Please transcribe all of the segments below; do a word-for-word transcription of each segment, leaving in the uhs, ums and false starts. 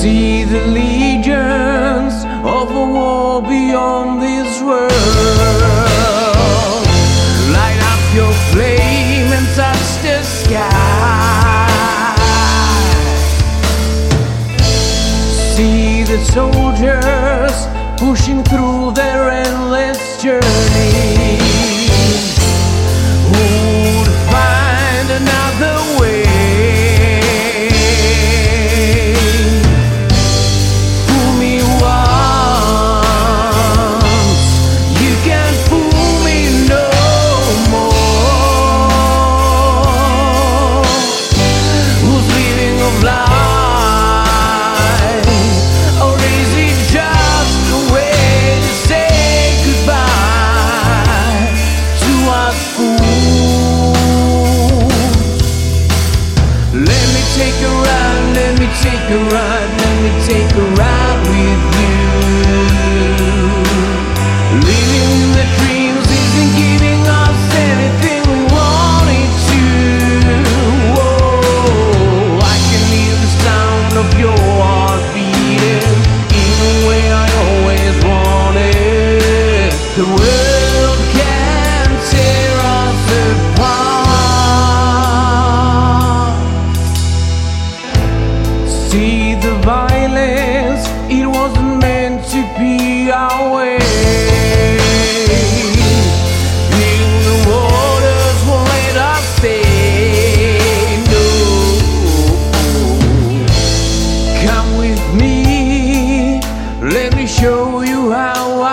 See the legions of a war beyond this world. Light up your flame and touch the sky. See the soldiers pushing through their endless journey. Who would find another way? Take a ride, let me take a ride with you. Living in the dreams isn't giving us anything we wanted to. Whoa, I can hear the sound of your heart beating in the way I always wanted. The world can tear us apart. See the violence, it wasn't meant to be our way. In the waters won't let us stay, no. Come with me, let me show you how I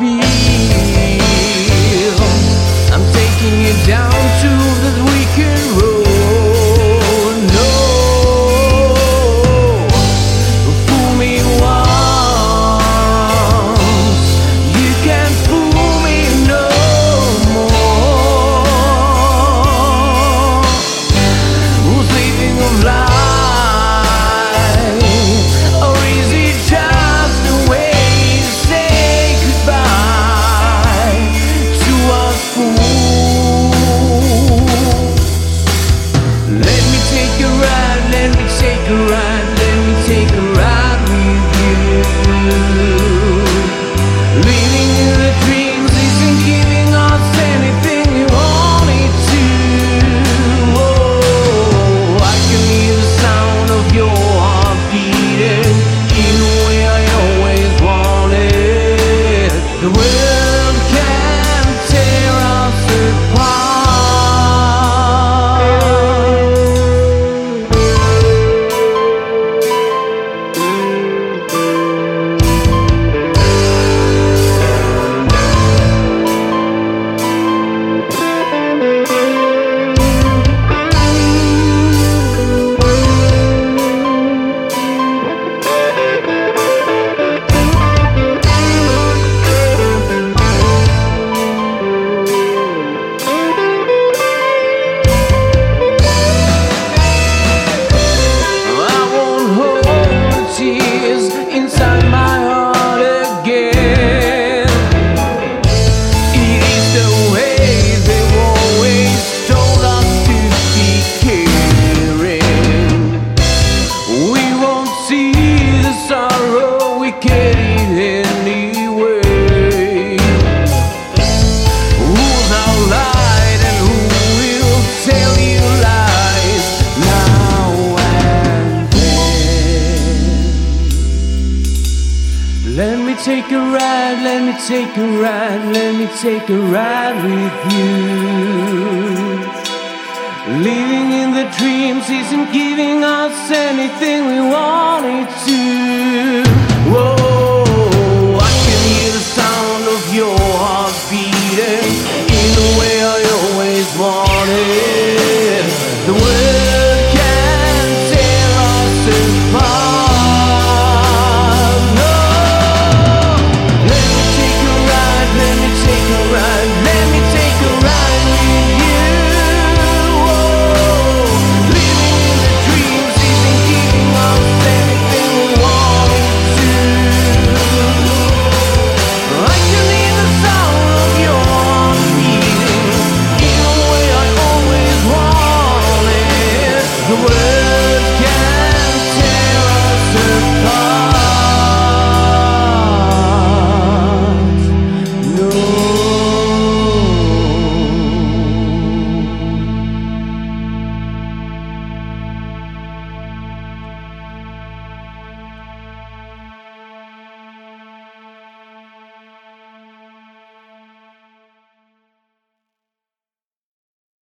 feel. I'm taking you down to the wicked road. Take a ride, let me take a ride, let me take a ride with you. Living in the dreams isn't giving us anything we wanted to. Whoa.